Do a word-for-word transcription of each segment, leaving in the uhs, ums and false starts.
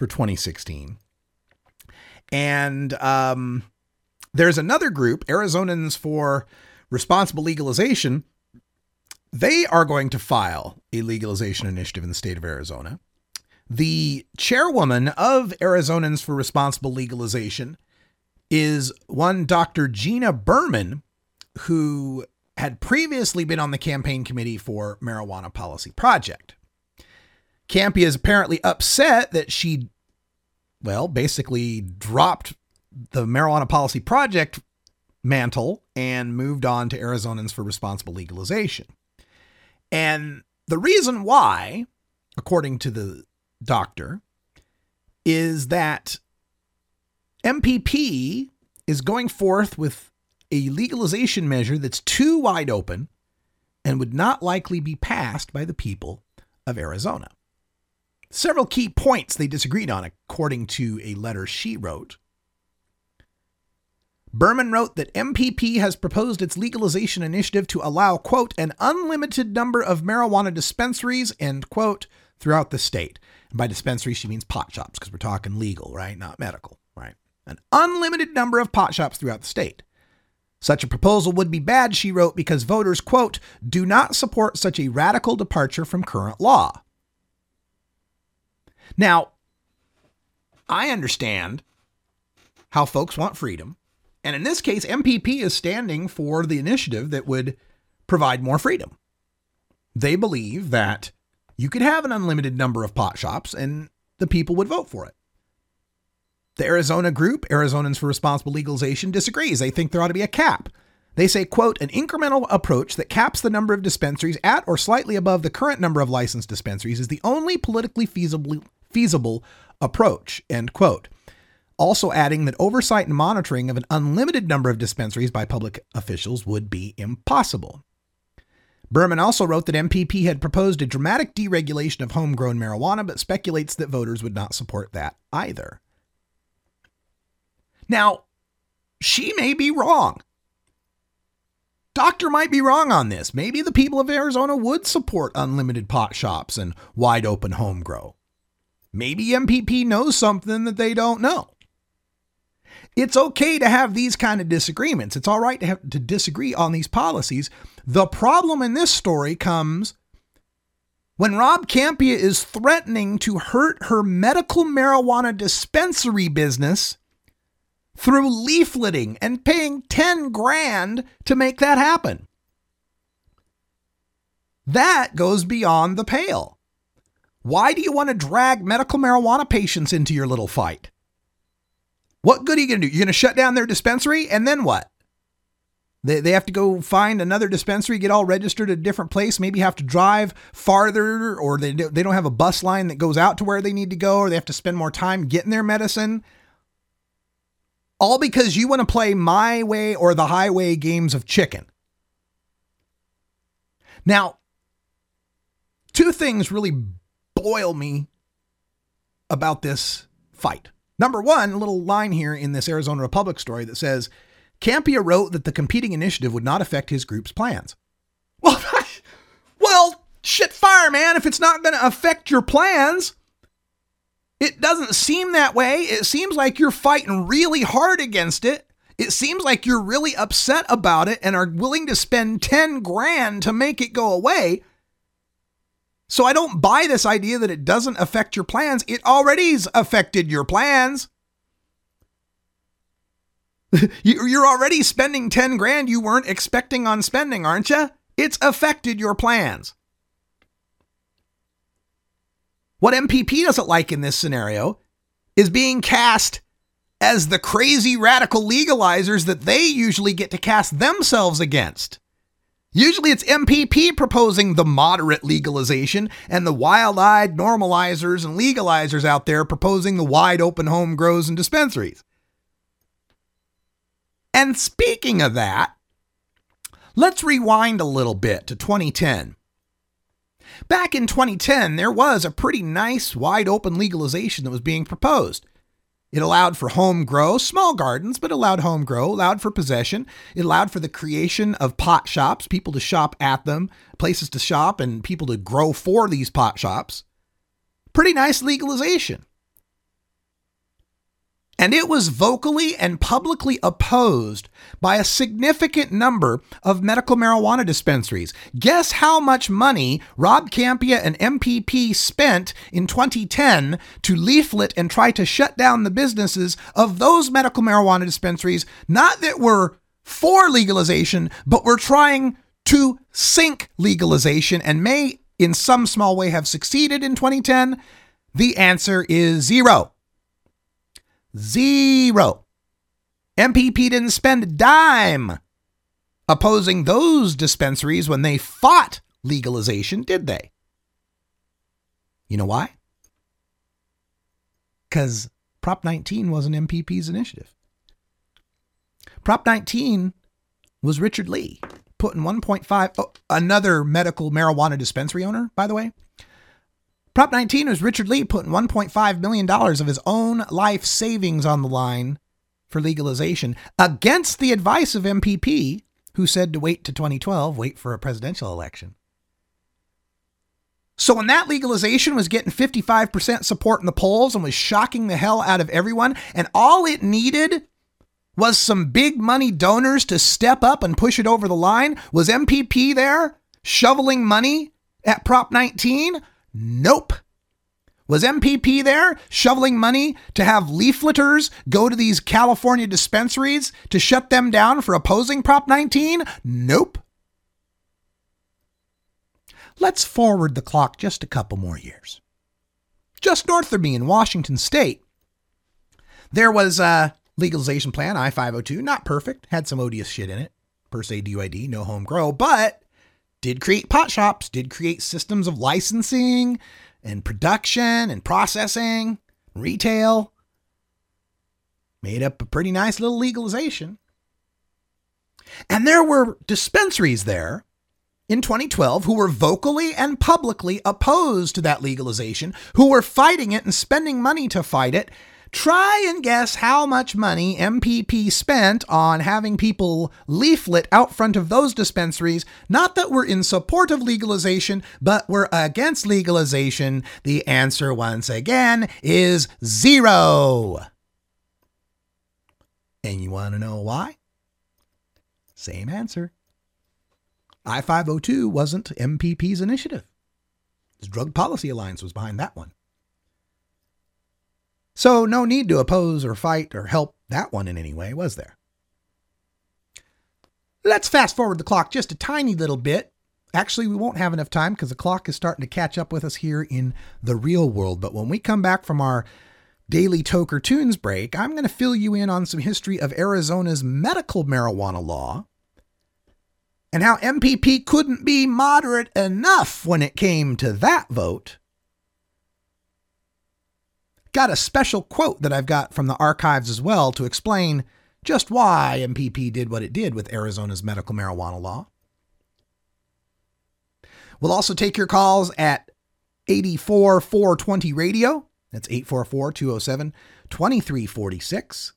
for twenty sixteen. And um, there's another group, Arizonans for Responsible Legalization. They are going to file a legalization initiative in the state of Arizona. The chairwoman of Arizonans for Responsible Legalization is one Doctor Gina Berman, who had previously been on the campaign committee for Marijuana Policy Project. Campea is apparently upset that she, well, basically dropped the Marijuana Policy Project mantle and moved on to Arizonans for Responsible Legalization. And the reason why, according to the doctor, is that M P P is going forth with a legalization measure that's too wide open and would not likely be passed by the people of Arizona. Several key points they disagreed on, according to a letter she wrote. Berman wrote that M P P has proposed its legalization initiative to allow, quote, an unlimited number of marijuana dispensaries, end quote, throughout the state. And by dispensary, she means pot shops, because we're talking legal, right? Not medical, right? An unlimited number of pot shops throughout the state. Such a proposal would be bad, she wrote, because voters, quote, do not support such a radical departure from current law. Now, I understand how folks want freedom. And in this case, M P P is standing for the initiative that would provide more freedom. They believe that you could have an unlimited number of pot shops and the people would vote for it. The Arizona group, Arizonans for Responsible Legalization, disagrees. They think there ought to be a cap. They say, quote, an incremental approach that caps the number of dispensaries at or slightly above the current number of licensed dispensaries is the only politically feasible, feasible approach, end quote. Also adding that oversight and monitoring of an unlimited number of dispensaries by public officials would be impossible. Berman also wrote that M P P had proposed a dramatic deregulation of homegrown marijuana, but speculates that voters would not support that either. Now, she may be wrong. Doctor might be wrong on this. Maybe the people of Arizona would support unlimited pot shops and wide open home grow. Maybe M P P knows something that they don't know. It's okay to have these kind of disagreements. It's all right to have to disagree on these policies. The problem in this story comes when Rob Campea is threatening to hurt her medical marijuana dispensary business through leafleting and paying ten grand to make that happen. That goes beyond the pale. Why do you want to drag medical marijuana patients into your little fight? What good are you going to do? You're going to shut down their dispensary and then what? They they have to go find another dispensary, get all registered at a different place, maybe have to drive farther, or they, they don't have a bus line that goes out to where they need to go, or they have to spend more time getting their medicine. All because you want to play my way or the highway games of chicken. Now, two things really boil me about this fight. Number one, a little line here in this Arizona Republic story that says, Campea wrote that the competing initiative would not affect his group's plans. Well, well, shit fire, man. If it's not going to affect your plans, it doesn't seem that way. It seems like you're fighting really hard against it. It seems like you're really upset about it and are willing to spend ten grand to make it go away. So I don't buy this idea that it doesn't affect your plans. It already's affected your plans. You're already spending ten grand you weren't expecting on spending, aren't you? It's affected your plans. What M P P doesn't like in this scenario is being cast as the crazy radical legalizers that they usually get to cast themselves against. Usually it's M P P proposing the moderate legalization and the wild-eyed normalizers and legalizers out there proposing the wide open home grows and dispensaries. And speaking of that, let's rewind a little bit to twenty ten. Back in twenty ten, there was a pretty nice wide open legalization that was being proposed. It allowed for home grow, small gardens, but allowed home grow, allowed for possession. It allowed for the creation of pot shops, people to shop at them, places to shop, and people to grow for these pot shops. Pretty nice legalization. And it was vocally and publicly opposed by a significant number of medical marijuana dispensaries. Guess how much money Rob Kampia and M P P spent in twenty ten to leaflet and try to shut down the businesses of those medical marijuana dispensaries, not that were for legalization, but were trying to sink legalization and may in some small way have succeeded in twenty ten? The answer is zero. Zero. M P P didn't spend a dime opposing those dispensaries when they fought legalization, did they? You know why? Because Prop nineteen wasn't M P P's initiative. Prop nineteen was Richard Lee putting one point five, oh, another medical marijuana dispensary owner, by the way. Prop nineteen was Richard Lee putting one point five million dollars of his own life savings on the line for legalization against the advice of M P P, who said to wait to twenty twelve, wait for a presidential election. So when that legalization was getting fifty-five percent support in the polls and was shocking the hell out of everyone, and all it needed was some big money donors to step up and push it over the line, was M P P there shoveling money at Prop nineteen? Nope. Was M P P there shoveling money to have leafleters go to these California dispensaries to shut them down for opposing Prop nineteen? Nope. Let's forward the clock just a couple more years. Just north of me in Washington State, there was a legalization plan, I five oh two, not perfect, had some odious shit in it, per se D U I D, no home grow, but did create pot shops, did create systems of licensing and production and processing, retail. Made up a pretty nice little legalization. And there were dispensaries there in twenty twelve who were vocally and publicly opposed to that legalization, who were fighting it and spending money to fight it. Try and guess how much money M P P spent on having people leaflet out front of those dispensaries, not that we're in support of legalization, but we're against legalization. The answer, once again, is zero. And you want to know why? Same answer. I five oh two wasn't M P P's initiative. The Drug Policy Alliance was behind that one. So no need to oppose or fight or help that one in any way, was there? Let's fast forward the clock just a tiny little bit. Actually, we won't have enough time because the clock is starting to catch up with us here in the real world. But when we come back from our daily Toker Tunes break, I'm going to fill you in on some history of Arizona's medical marijuana law and how M P P couldn't be moderate enough when it came to that vote. Got a special quote that I've got from the archives as well to explain just why M P P did what it did with Arizona's medical marijuana law. We'll also take your calls at eight four four twenty radio. That's eight four four, two oh seven, two three four six.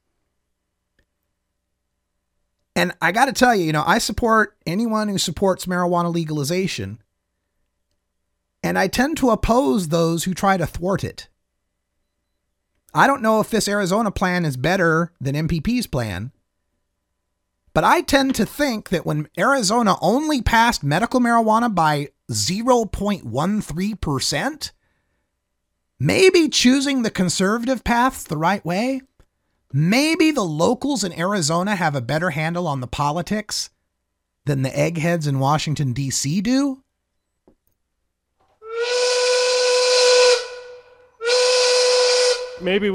And I got to tell you, you know, I support anyone who supports marijuana legalization. And I tend to oppose those who try to thwart it. I don't know if this Arizona plan is better than M P P's plan, but I tend to think that when Arizona only passed medical marijuana by zero point one three percent, maybe choosing the conservative path's the right way. Maybe the locals in Arizona have a better handle on the politics than the eggheads in Washington, D C do. Maybe